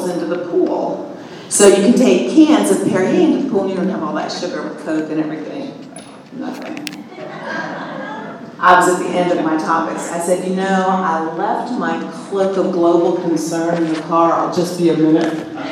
bottles into the pool. So you can take cans of Perrier into the pool and you don't have all that sugar with Coke and everything. Nothing. I was at the end of my topics. I said, I left my cloak of global concern in the car. I'll just be a minute.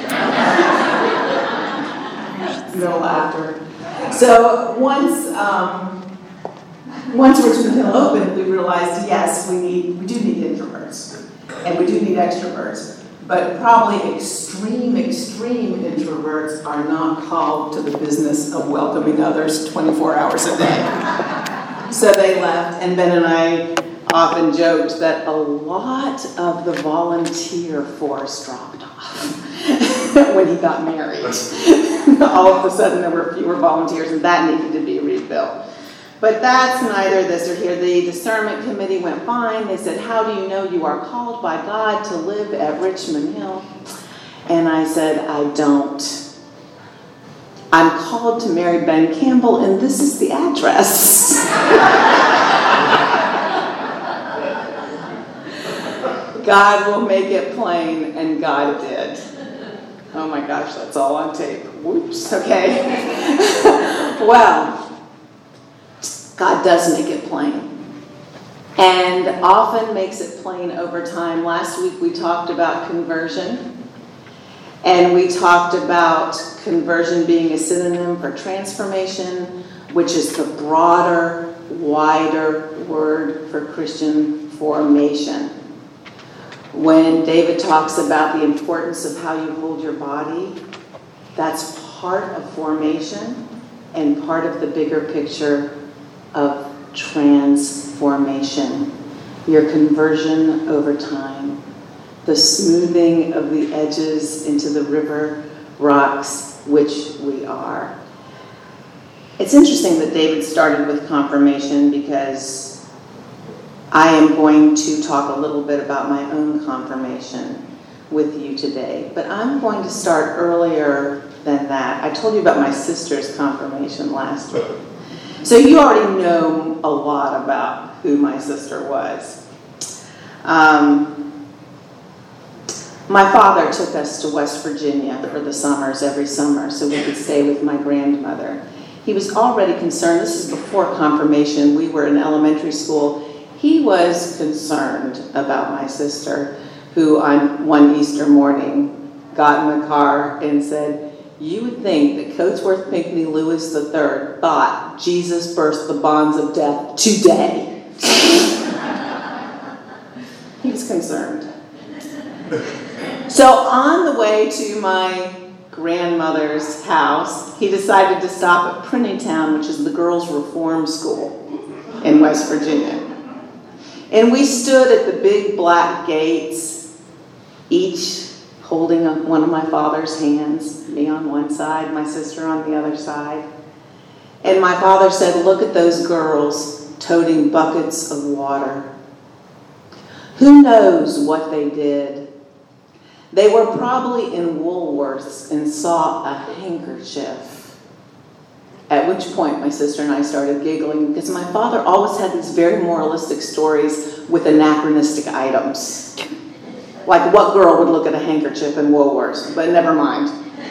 No laughter. So once Richmond Hill opened, we realized, yes, we do need introverts. And we do need extroverts. But probably extreme introverts are not called to the business of welcoming others 24 hours a day. So they left, and Ben and I often joked that a lot of the volunteer force dropped off when he got married. All of a sudden there were fewer volunteers, and that needed to be rebuilt. But that's neither this or here. The discernment committee went fine. They said, how do you know you are called by God to live at Richmond Hill? And I said, I don't. I'm called to marry Ben Campbell, and this is the address. God will make it plain, and God did. Oh my gosh, that's all on tape. Whoops, okay. Well, God does make it plain, and often makes it plain over time. Last week we talked about conversion, and we talked about conversion being a synonym for transformation, which is the broader, wider word for Christian formation. When David talks about the importance of how you hold your body, that's part of formation and part of the bigger picture of transformation. Your conversion over time. The smoothing of the edges into the river rocks, which we are. It's interesting that David started with confirmation, because I am going to talk a little bit about my own confirmation with you today. But I'm going to start earlier than that. I told you about my sister's confirmation last week. So you already know a lot about who my sister was. My father took us to West Virginia for the summers every summer so we could stay with my grandmother. He was already concerned. This is before confirmation. We were in elementary school. He was concerned about my sister, who on one Easter morning got in the car and said, you would think that Coatsworth Pinckney Lewis III thought Jesus burst the bonds of death today. He was concerned. So on the way to my grandmother's house, he decided to stop at Printingtown, which is the girls' reform school in West Virginia. And we stood at the big black gates, each holding one of my father's hands, me on one side, my sister on the other side. And my father said, look at those girls toting buckets of water. Who knows what they did? They were probably in Woolworths and saw a handkerchief. At which point my sister and I started giggling, because my father always had these very moralistic stories with anachronistic items. Like, what girl would look at a handkerchief in Woolworths? But never mind.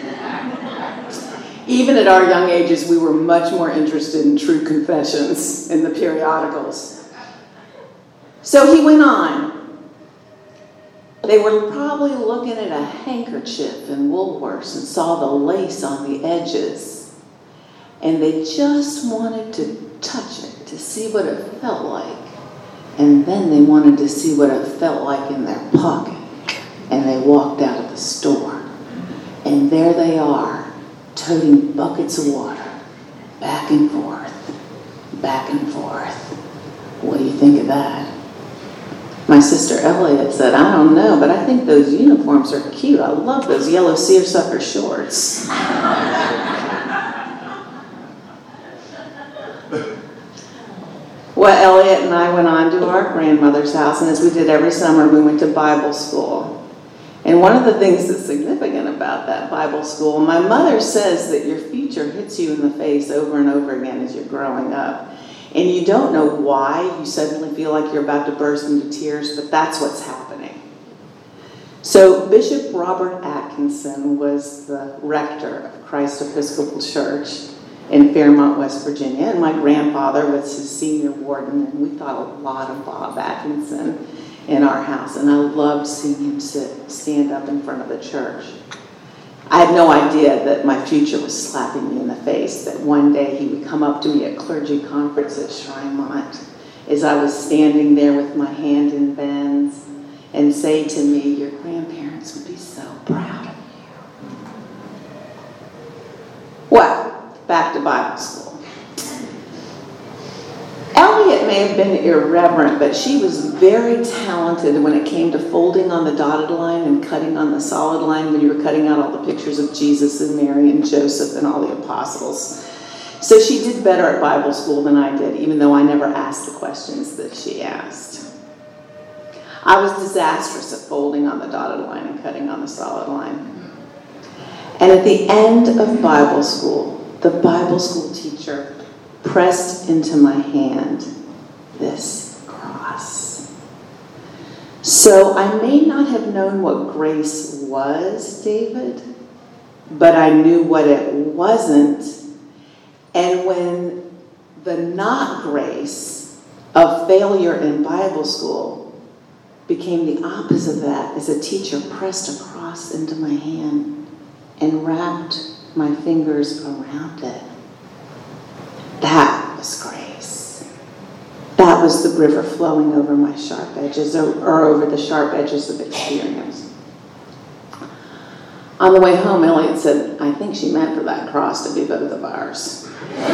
Even at our young ages, we were much more interested in true confessions in the periodicals. So he went on. They were probably looking at a handkerchief in Woolworths and saw the lace on the edges. And they just wanted to touch it to see what it felt like. And then they wanted to see what it felt like in their pocket. And they walked out of the store. And there they are, toting buckets of water, back and forth, back and forth. What do you think of that? My sister Elliot said, I don't know, but I think those uniforms are cute. I love those yellow seersucker shorts. Well, Elliot and I went on to our grandmother's house, and as we did every summer, we went to Bible school. And one of the things that's significant about that Bible school, my mother says that your future hits you in the face over and over again as you're growing up. And you don't know why you suddenly feel like you're about to burst into tears, but that's what's happening. So Bishop Robert Atkinson was the rector of Christ Episcopal Church in Fairmont, West Virginia, and my grandfather was his senior warden, and we thought a lot of Bob Atkinson in our house, and I loved seeing him stand up in front of the church. I had no idea that my future was slapping me in the face, that one day he would come up to me at clergy conference at Shrinemont as I was standing there with my hand in Ben's and say to me, your grandparents would be so proud of you. Well, back to Bible school. Elliot may have been irreverent, but she was very talented when it came to folding on the dotted line and cutting on the solid line when you were cutting out all the pictures of Jesus and Mary and Joseph and all the apostles. So she did better at Bible school than I did, even though I never asked the questions that she asked. I was disastrous at folding on the dotted line and cutting on the solid line. And at the end of Bible school, the Bible school teacher pressed into my hand this cross. So I may not have known what grace was, David, but I knew what it wasn't. And when the not grace of failure in Bible school became the opposite of that, as a teacher pressed a cross into my hand and wrapped my fingers around it. That was grace. That was the river flowing over my sharp edges, or over the sharp edges of experience. On the way home, Elliot said, I think she meant for that cross to be both of ours.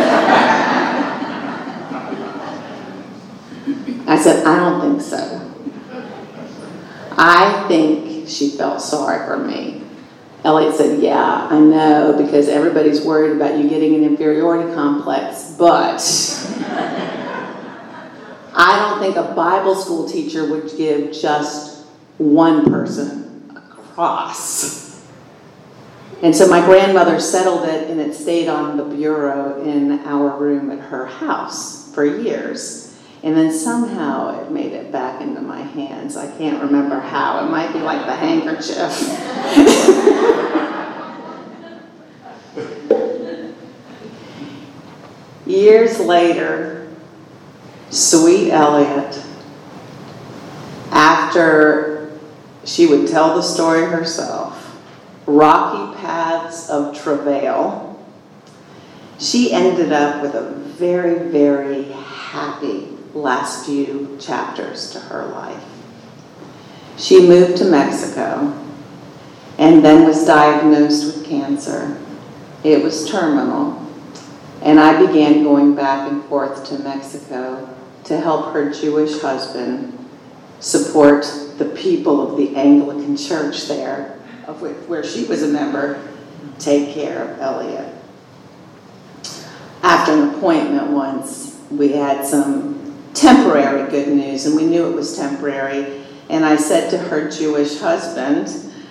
I said, I don't think so. I think she felt sorry for me. Elliot said, yeah, I know, because everybody's worried about you getting an inferiority complex, but I don't think a Bible school teacher would give just one person a cross. And so my grandmother settled it, and it stayed on the bureau in our room at her house for years. And then somehow it made it back into my hands. I can't remember how. It might be like the handkerchief. Years later, sweet Elliot, after she would tell the story herself, rocky paths of travail, she ended up with a very, very happy last few chapters to her life. She moved to Mexico and then was diagnosed with cancer. It was terminal, and I began going back and forth to Mexico to help her Jewish husband support the people of the Anglican Church there, where she was a member, take care of Elliot. After an appointment once, we had some temporary good news, and we knew it was temporary. And I said to her Jewish husband,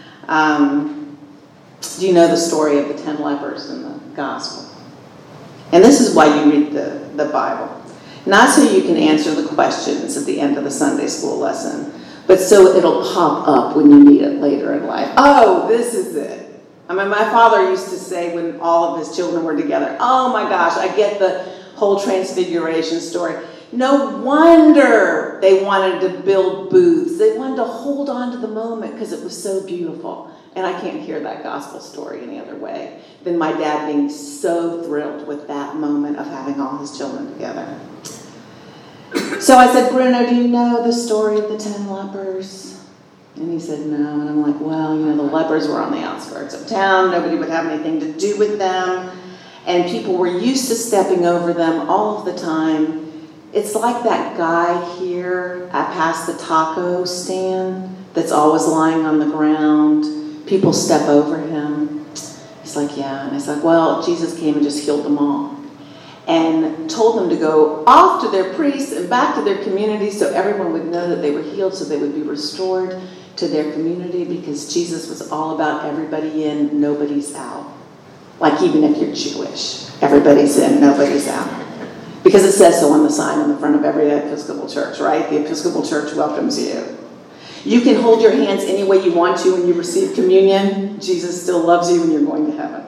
do you know the story of the 10 lepers in the gospel? And this is why you read the Bible. Not so you can answer the questions at the end of the Sunday school lesson, but so it'll pop up when you need it later in life. Oh, this is it. I mean, my father used to say when all of his children were together, oh my gosh, I get the whole transfiguration story. No wonder they wanted to build booths. They wanted to hold on to the moment because it was so beautiful. And I can't hear that gospel story any other way than my dad being so thrilled with that moment of having all his children together. So I said, Bruno, do you know the story of the 10 lepers? And he said, no. And I'm like, well, the lepers were on the outskirts of town. Nobody would have anything to do with them. And people were used to stepping over them all of the time. It's like that guy here past the taco stand that's always lying on the ground. People step over him. He's like, yeah. And it's like, well, Jesus came and just healed them all. And told them to go off to their priests and back to their community so everyone would know that they were healed, so they would be restored to their community, because Jesus was all about everybody in, nobody's out. Like even if you're Jewish, everybody's in, nobody's out. Because it says so on the sign on the front of every Episcopal church, right? The Episcopal Church welcomes you. You can hold your hands any way you want to when you receive communion. Jesus still loves you and you're going to heaven.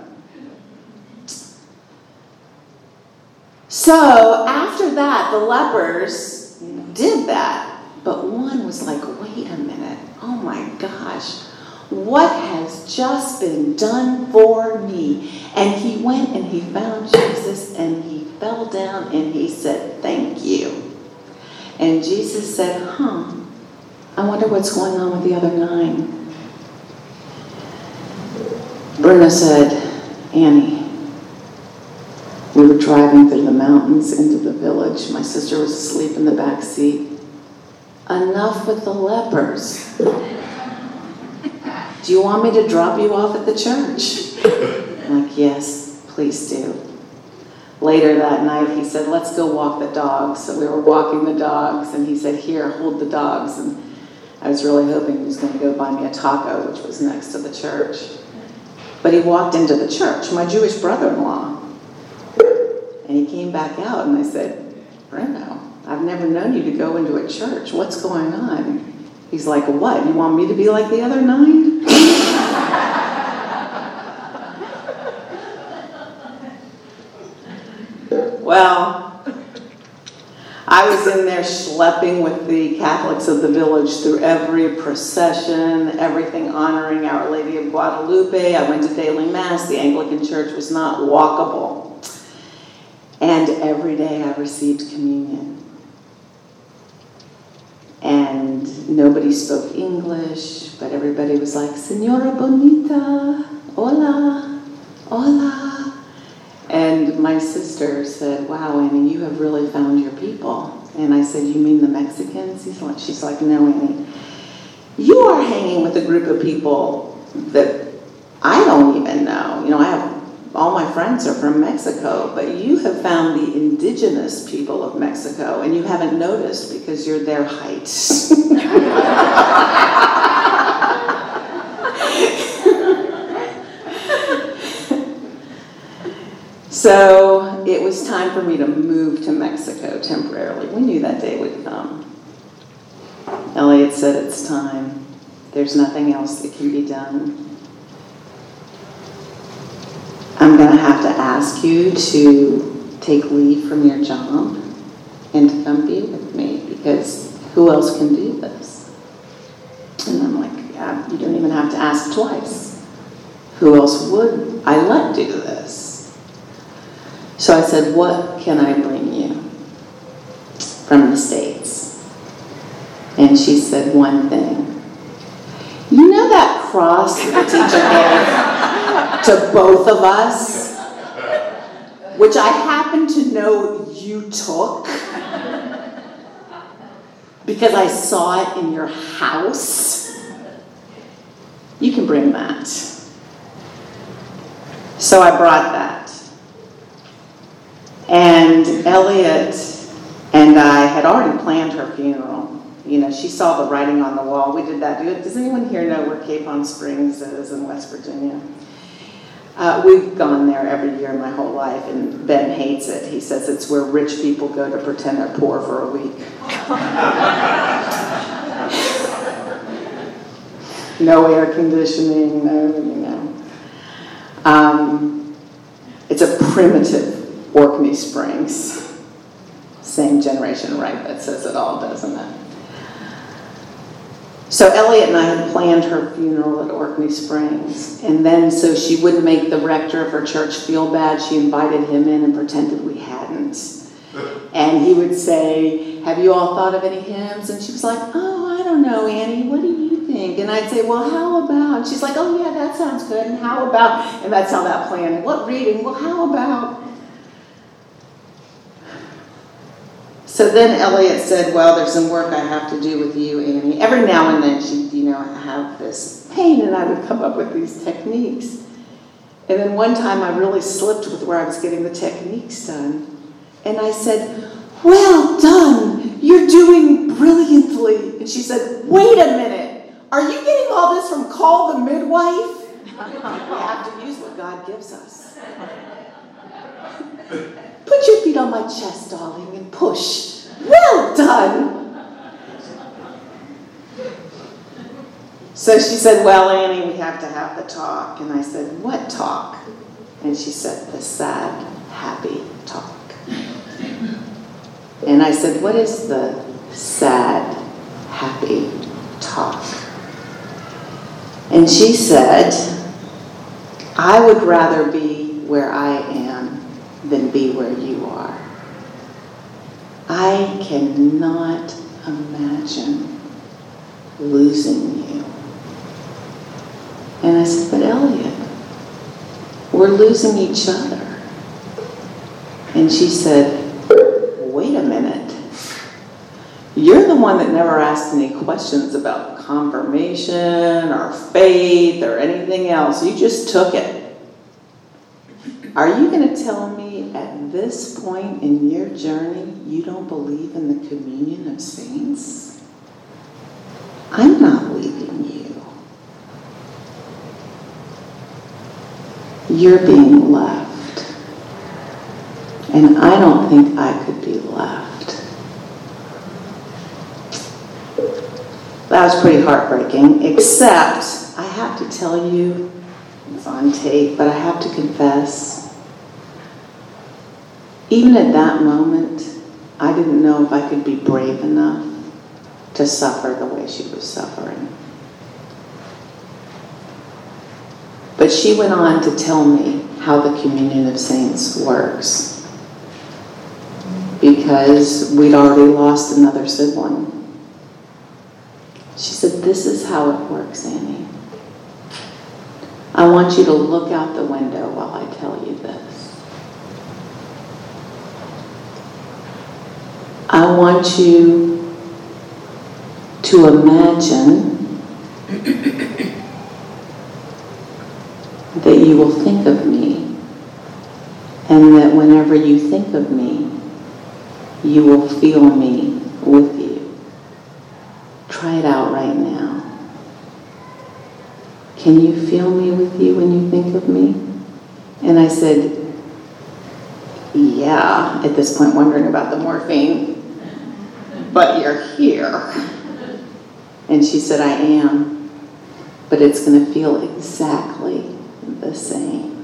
So after that, the lepers did that. But one was like, wait a minute. Oh my gosh. What has just been done for me? And he went and he found Jesus and he fell down and he said, thank you. And Jesus said, I wonder what's going on with the other 9. Brenda said, Annie, we were driving through the mountains into the village. My sister was asleep in the back seat. Enough with the lepers. Do you want me to drop you off at the church? I'm like, yes, please do. Later that night, he said, let's go walk the dogs. So we were walking the dogs, and he said, here, hold the dogs. And I was really hoping he was going to go buy me a taco, which was next to the church. But he walked into the church, my Jewish brother-in-law. And he came back out, and I said, Brendo, I've never known you to go into a church. What's going on? He's like, what? You want me to be like the other 9? Well, I was in there schlepping with the Catholics of the village through every procession, everything honoring Our Lady of Guadalupe. I went to daily mass. The Anglican church was not walkable. And every day I received communion. And nobody spoke English, but everybody was like, Señora Bonita, hola, hola. And my sister said, wow, Annie, you have really found your people. And I said, you mean the Mexicans? She's like, no, Annie. You are hanging with a group of people that I don't even know. All my friends are from Mexico, but you have found the indigenous people of Mexico, and you haven't noticed because you're their height. So it was time for me to move to Mexico temporarily. We knew that day would come. Elliot said, it's time. There's nothing else that can be done. I'm going to have to ask you to take leave from your job and to come be with me, because who else can do this? And I'm like, yeah, you don't even have to ask twice. Who else would I let do this? So I said, what can I bring you from the States? And she said one thing. You know that cross that the teacher gave to both of us, which I happen to know you took because I saw it in your house? You can bring that. So I brought that. And Elliot and I had already planned her funeral. She saw the writing on the wall. We did that. Does anyone here know where Capon Springs is in West Virginia? We've gone there every year my whole life, and Ben hates it. He says it's where rich people go to pretend they're poor for a week. No air conditioning, it's a primitive Orkney Springs. Same generation, right? That says it all, doesn't it? So Elliot and I had planned her funeral at Orkney Springs. And then so she wouldn't make the rector of her church feel bad, she invited him in and pretended we hadn't. And he would say, have you all thought of any hymns? And she was like, oh, I don't know, Annie, what do you think? And I'd say, well, how about? And she's like, oh, yeah, that sounds good. And how about? And that's how that planned. What reading? Well, how about? So then Elliot said, well, there's some work I have to do with you, Annie. Every now and then she'd, have this pain, and I would come up with these techniques. And then one time I really slipped with where I was getting the techniques done. And I said, well done, you're doing brilliantly. And she said, wait a minute, are you getting all this from Call the Midwife? We have to use what God gives us. Put your feet on my chest, darling, and push. Well done. So she said, well, Annie, we have to have the talk. And I said, what talk? And she said, the sad, happy talk. And I said, what is the sad, happy talk? And she said, I would rather be where I am than be where you are. I cannot imagine losing you. And I said, but Elliot, we're losing each other. And she said, wait a minute. You're the one that never asked any questions about confirmation or faith or anything else. You just took it. Are you going to tell me at this point in your journey you don't believe in the communion of saints? I'm not leaving you. You're being left. And I don't think I could be left. That was pretty heartbreaking, except I have to tell you, it's on tape, but I have to confess, even at that moment, I didn't know if I could be brave enough to suffer the way she was suffering. But she went on to tell me how the Communion of Saints works, because we'd already lost another sibling. She said, this is how it works, Annie. I want you to look out the window while I tell you this. I want you to imagine that you will think of me, and that whenever you think of me, you will feel me with you. Try it out right now. Can you feel me with you when you think of me? And I said, yeah, at this point wondering about the morphine, but you're here. And she said, I am, but it's going to feel exactly the same.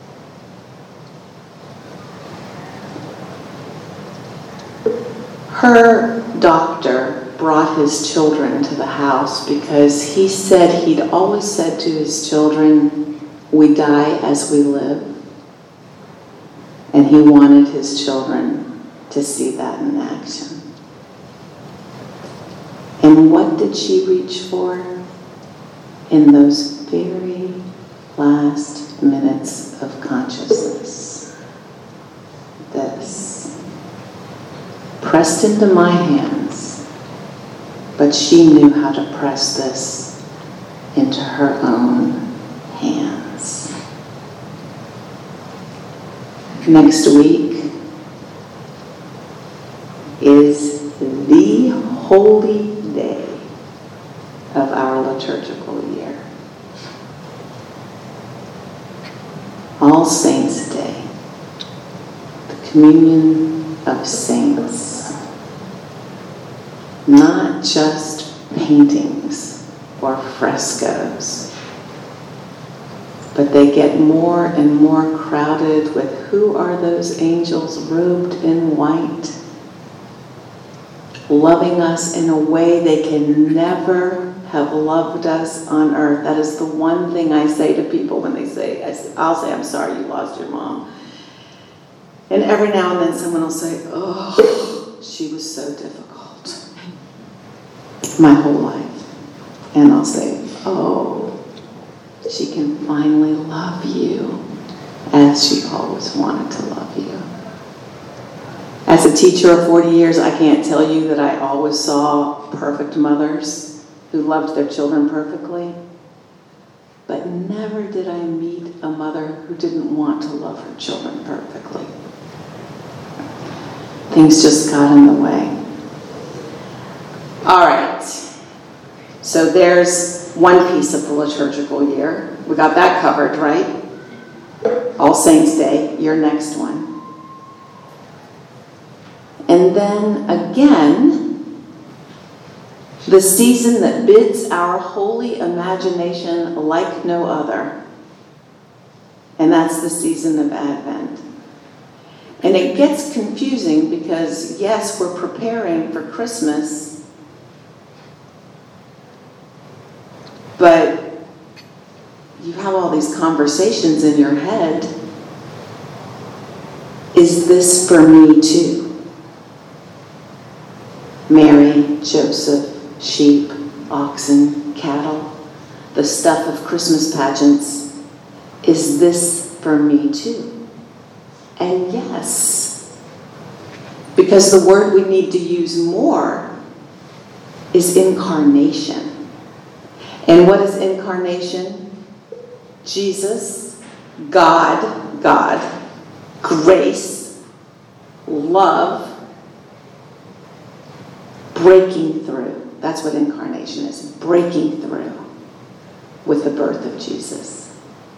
Her doctor brought his children to the house because he said he'd always said to his children, we die as we live. And he wanted his children to see that in action. And what did she reach for in those very last minutes of consciousness? This. Pressed into my hands, but she knew how to press this into her own hands. Next week is the holy day of our liturgical year. All Saints' Day, the communion of saints. Not just paintings or frescoes, but they get more and more crowded with who are those angels robed in white, loving us in a way they can never have loved us on earth. That is the one thing I say to people when they say, I'll say, I'm sorry you lost your mom. And every now and then someone will say, oh, she was so difficult. My whole life. And I'll say, oh, she can finally love you as she always wanted to love you. As a teacher of 40 years, I can't tell you that I always saw perfect mothers who loved their children perfectly, but never did I meet a mother who didn't want to love her children perfectly. Things just got in the way. All right, so there's one piece of the liturgical year. We got that covered, right? All Saints' Day, your next one. And then again, The season that bids our holy imagination like no other. And that's the season of Advent. And it gets confusing because, yes, we're preparing for Christmas, but you have all these conversations in your head. Is this for me too? Mary, Joseph, sheep, oxen, cattle, the stuff of Christmas pageants. Is this for me too? And yes, because the word we need to use more is incarnation. And what is incarnation? Jesus, God, grace, love, breaking through. That's what incarnation is, breaking through with the birth of Jesus.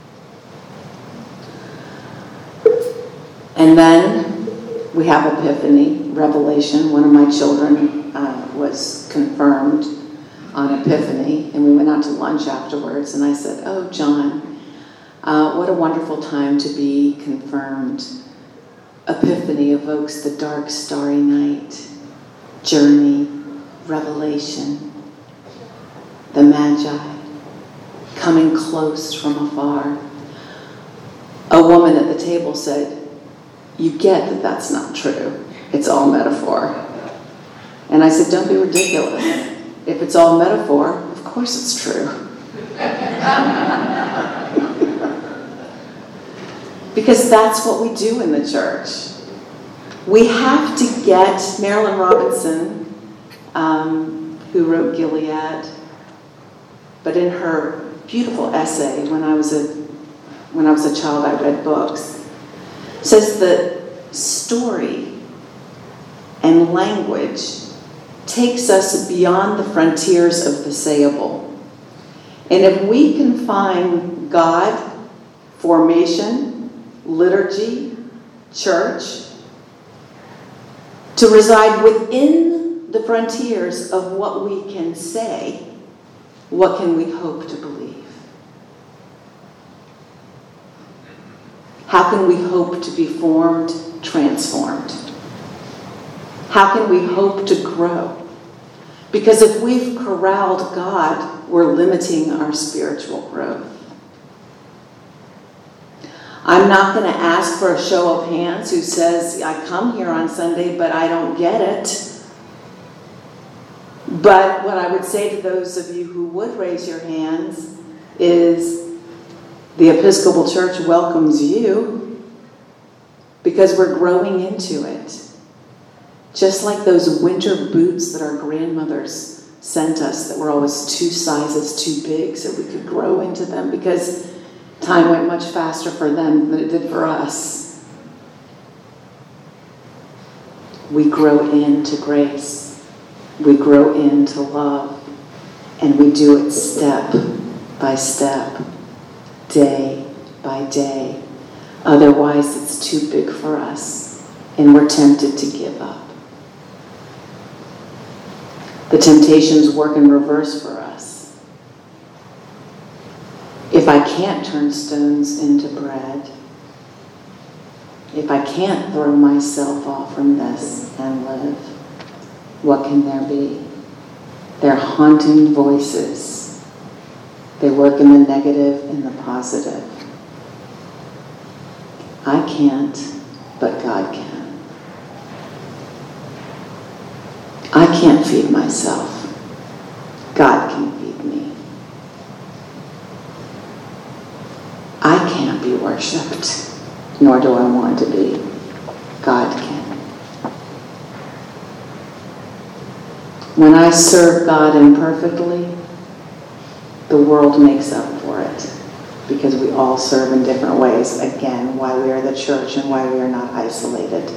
And then we have Epiphany, Revelation. One of my children was confirmed on Epiphany, and we went out to lunch afterwards, and I said, "Oh, John, what a wonderful time to be confirmed. Epiphany evokes the dark, starry night, journey, revelation, the Magi, coming close from afar." A woman at the table said, "You get that that's not true. It's all metaphor." And I said, "Don't be ridiculous. If it's all metaphor, of course it's true." Because that's what we do in the church. We have to get Marilyn Robinson, who wrote Gilead, but in her beautiful essay, when I was a child, I read books, says that story and language takes us beyond the frontiers of the sayable. And if we can find God, formation, liturgy, church, to reside within the frontiers of what we can say, what can we hope to believe? How can we hope to be formed, transformed? How can we hope to grow? Because if we've corralled God, we're limiting our spiritual growth. I'm not going to ask for a show of hands who says, "I come here on Sunday, but I don't get it." But what I would say to those of you who would raise your hands is the Episcopal Church welcomes you because we're growing into it. Just like those winter boots that our grandmothers sent us that were always 2 sizes too big so we could grow into them because time went much faster for them than it did for us. We grow into grace. We grow into love. And we do it step by step, day by day. Otherwise, it's too big for us, and we're tempted to give up. The temptations work in reverse for us. If I can't turn stones into bread, if I can't throw myself off from this and live, what can there be? They're haunting voices. They work in the negative and the positive. I can't, but God can. I can't feed myself. God can feed me. I can't be worshipped, nor do I want to be. God can. When I serve God imperfectly, the world makes up for it because we all serve in different ways. Again, why we are the church and why we are not isolated.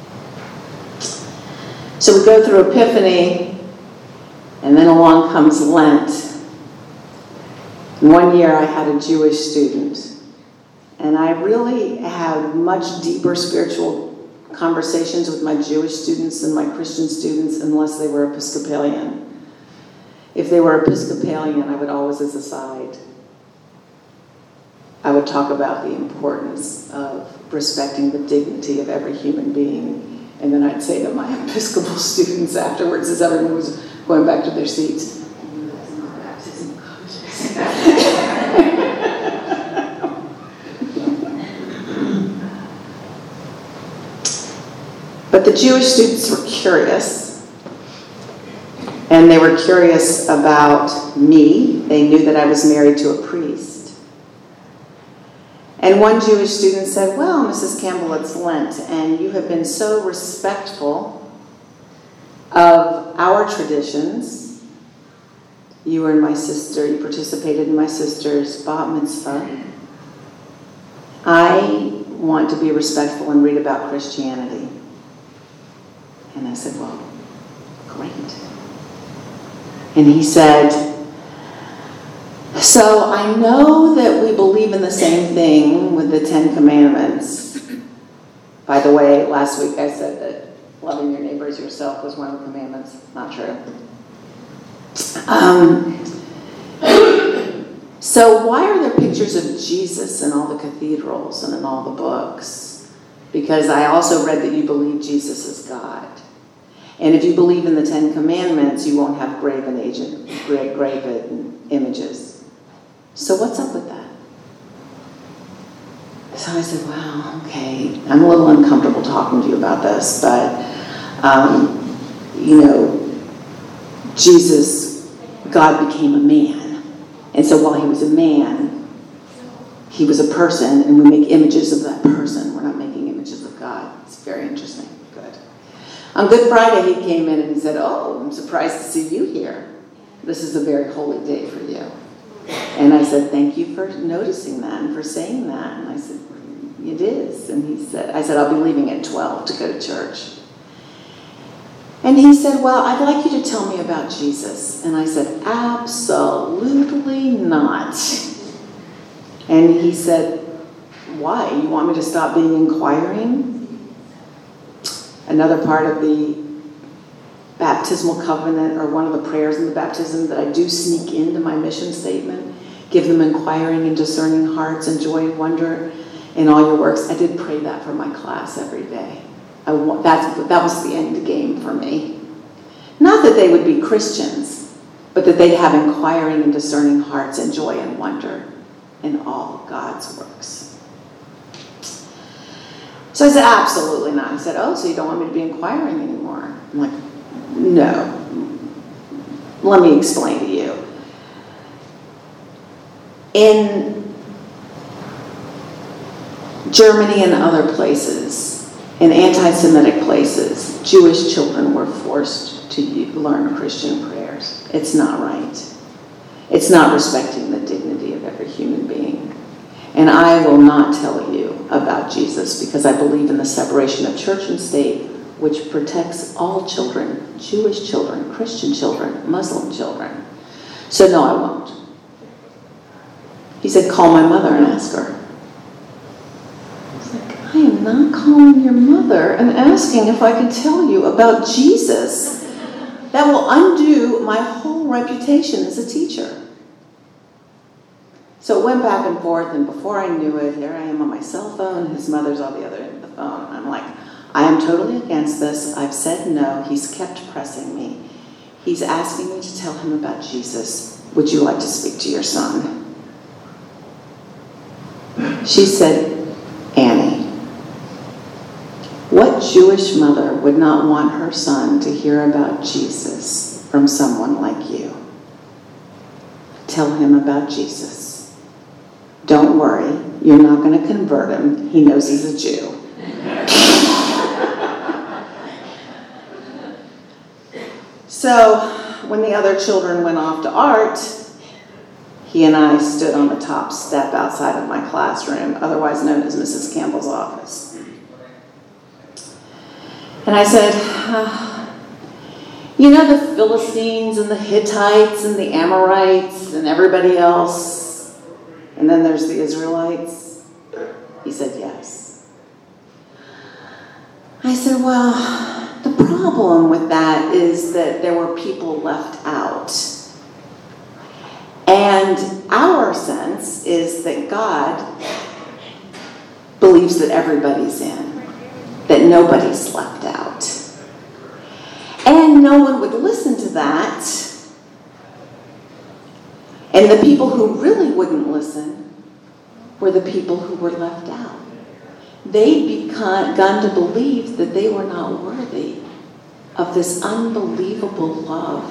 So we go through Epiphany, and then along comes Lent. And one year I had a Jewish student, and I really had much deeper spiritual conversations with my Jewish students than my Christian students unless they were Episcopalian. If they were Episcopalian, I would always, as a side, I would talk about the importance of respecting the dignity of every human being. And then I'd say to my Episcopal students afterwards, as everyone was going back to their seats, "That's not baptism." But the Jewish students were curious, and they were curious about me. They knew that I was married to a priest. And one Jewish student said, "Well, Mrs. Campbell, it's Lent, and you have been so respectful of our traditions. You and my sister, you participated in my sister's bat mitzvah. I want to be respectful and read about Christianity." And I said, "Well, great." And he said, "So I know that we believe in the same thing with the 10 Commandments. By the way, last week I said that loving your neighbor as yourself was one of the commandments. Not true. So why are there pictures of Jesus in all the cathedrals and in all the books? Because I also read that you believe Jesus is God. And if you believe in the 10 Commandments, you won't have graven images. So what's up with that?" So I said, "Wow, okay, I'm a little uncomfortable talking to you about this, but, Jesus, God became a man. And so while he was a man, he was a person, and we make images of that person. We're not making images of God." It's very interesting. Good. On Good Friday, he came in and he said, "Oh, I'm surprised to see you here. This is a very holy day for you." And I said, "Thank you for noticing that and for saying that." And I said, "It is." And I said, "I'll be leaving at 12 to go to church." And he said, "Well, I'd like you to tell me about Jesus." And I said, "Absolutely not." And he said, "Why? You want me to stop being inquiring?" Another part of the baptismal covenant, or one of the prayers in the baptism that I do sneak into my mission statement, "Give them inquiring and discerning hearts and joy and wonder in all your works." I did pray that for my class every day. That was the end game for me. Not that they would be Christians, but that they'd have inquiring and discerning hearts and joy and wonder in all God's works. So I said, "Absolutely not." He said, "Oh, so you don't want me to be inquiring anymore?" I'm like, "No. Let me explain to you. In Germany and other places, in anti-Semitic places, Jewish children were forced to learn Christian prayers. It's not right. It's not respecting the dignity of every human being. And I will not tell you about Jesus because I believe in the separation of church and state, which protects all children, Jewish children, Christian children, Muslim children. So no, I won't." He said, "Call my mother and ask her." I was like, "I am not calling your mother and asking if I can tell you about Jesus. That will undo my whole reputation as a teacher." So it went back and forth, and before I knew it, here I am on my cell phone, his mother's on the other end of the phone. I'm like, "I am totally against this. I've said no." He's kept pressing me. He's asking me to tell him about Jesus. "Would you like to speak to your son?" She said, "Annie, what Jewish mother would not want her son to hear about Jesus from someone like you? Tell him about Jesus. Don't worry, you're not going to convert him. He knows he's a Jew." So when the other children went off to art, he and I stood on the top step outside of my classroom, otherwise known as Mrs. Campbell's office. And I said, "You know the Philistines and the Hittites and the Amorites and everybody else? And then there's the Israelites?" He said, "Yes." I said, "Well, the problem with that is that there were people left out. And our sense is that God believes that everybody's in, that nobody's left out. And no one would listen to that. And the people who really wouldn't listen were the people who were left out. They'd begun to believe that they were not worthy of this unbelievable love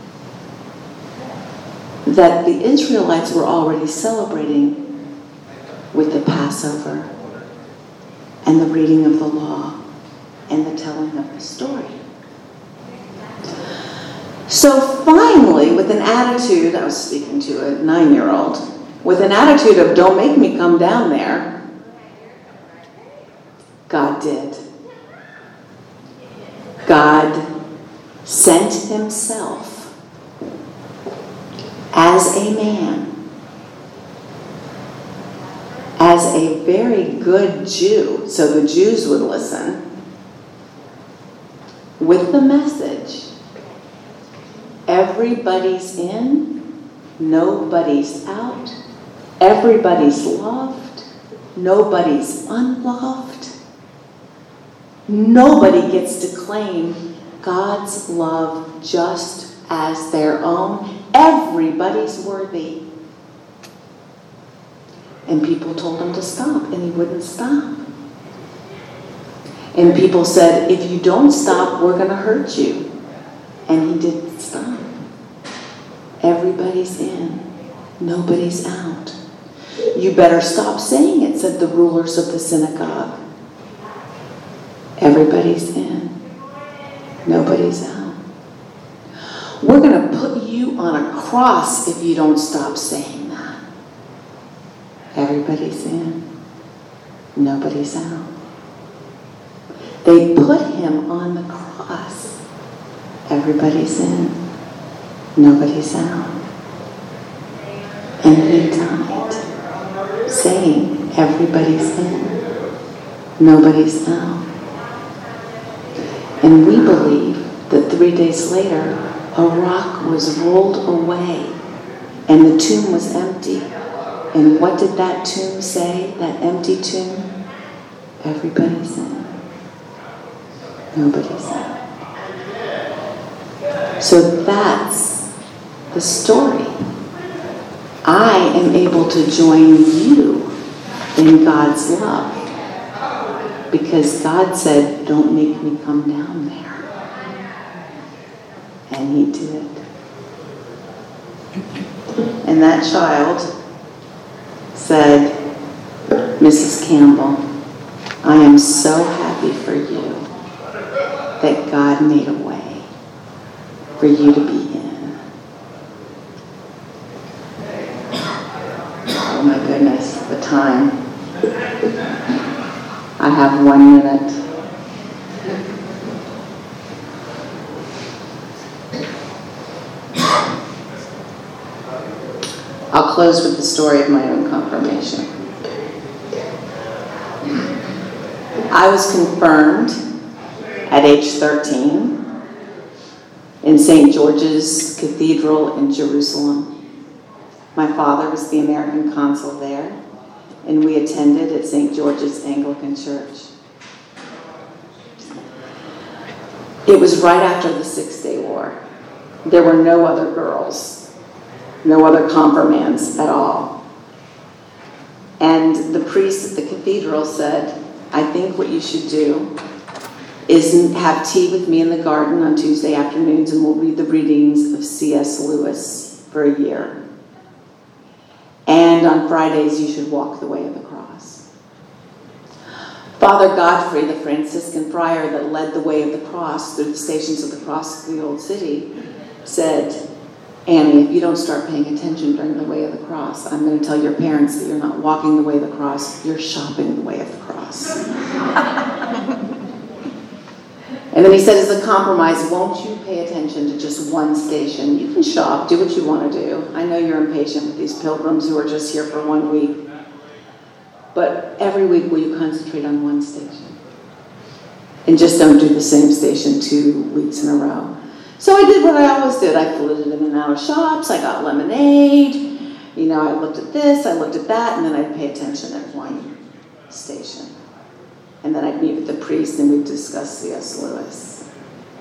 that the Israelites were already celebrating with the Passover and the reading of the law and the telling of the story. So finally, with an attitude, I was speaking to a 9-year-old, with an attitude of, don't make me come down there, God did. God sent himself as a man, as a very good Jew, so the Jews would listen, with the message, everybody's in, nobody's out, everybody's loved, nobody's unloved. Nobody gets to claim God's love just as their own. Everybody's worthy. And people told him to stop, and he wouldn't stop. And people said, if you don't stop, we're going to hurt you. And he didn't stop. Everybody's in. Nobody's out. You better stop saying it, said the rulers of the synagogue. Everybody's in. Nobody's out. We're going to put you on a cross if you don't stop saying that. Everybody's in. Nobody's out. They put him on the cross. Everybody's in. Nobody's out. And he died, saying, everybody's in. Nobody's out. And we believe that 3 days later, a rock was rolled away and the tomb was empty. And what did that tomb say, that empty tomb? Everybody's in. Nobody's out. So that's the story. I am able to join you in God's love. Because God said, don't make me come down there. And he did. And that child said, Mrs. Campbell, I am so happy for you that God made a way for you to be in. Oh my goodness, the time. I have 1 minute. I'll close with the story of my own confirmation. I was confirmed at age 13 in St. George's Cathedral in Jerusalem. My father was the American consul there, and we attended at St. George's Anglican Church. It was right after the 6-Day War. There were no other girls, no other confirmands at all. And the priest at the cathedral said, I think what you should do is have tea with me in the garden on Tuesday afternoons, and we'll read the readings of C.S. Lewis for a year. And on Fridays, you should walk the way of the cross. Father Godfrey, the Franciscan friar that led the way of the cross through the stations of the cross of the old city, said, Annie, if you don't start paying attention during the way of the cross, I'm going to tell your parents that you're not walking the way of the cross, you're shopping the way of the cross. And then he said, as a compromise, won't you pay attention to just one station? You can shop, do what you want to do. I know you're impatient with these pilgrims who are just here for 1 week. But every week, will you concentrate on one station? And just don't do the same station 2 weeks in a row. So I did what I always did. I flitted in and out of shops. I got lemonade. I looked at this, I looked at that, and then I'd pay attention at one station. And then I'd meet with the priest and we'd discuss C.S. Lewis.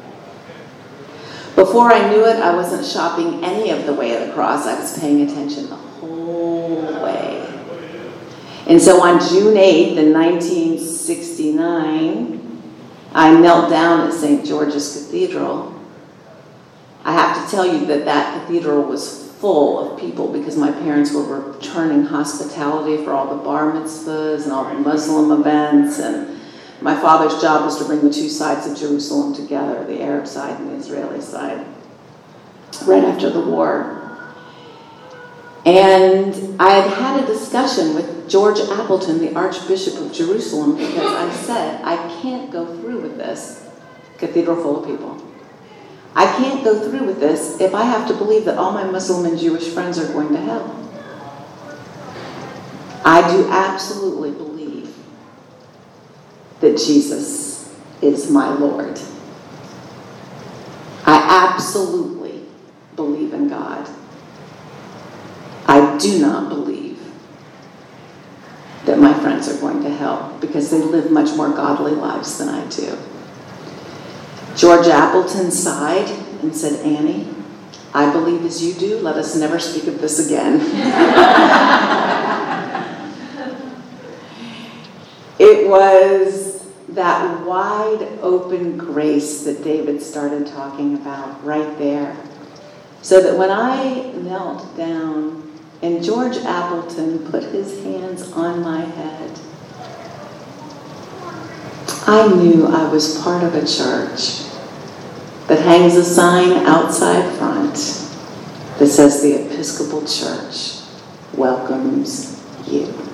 Before I knew it, I wasn't shopping any of the way of the cross. I was paying attention the whole way. And so on June 8th in 1969, I knelt down at St. George's Cathedral. I have to tell you that cathedral was full of people because my parents were returning hospitality for all the bar mitzvahs and all the Muslim events, and my father's job was to bring the two sides of Jerusalem together, the Arab side and the Israeli side, right after the war. And I had a discussion with George Appleton, the Archbishop of Jerusalem, because I said, I can't go through with this cathedral full of people. I can't go through with this if I have to believe that all my Muslim and Jewish friends are going to hell. I do absolutely believe that Jesus is my Lord. I absolutely believe in God. I do not believe that my friends are going to hell because they live much more godly lives than I do. George Appleton sighed and said, Annie, I believe as you do. Let us never speak of this again. It was that wide open grace that David started talking about right there. So that when I knelt down and George Appleton put his hands on my head, I knew I was part of a church that hangs a sign outside front that says the Episcopal Church welcomes you.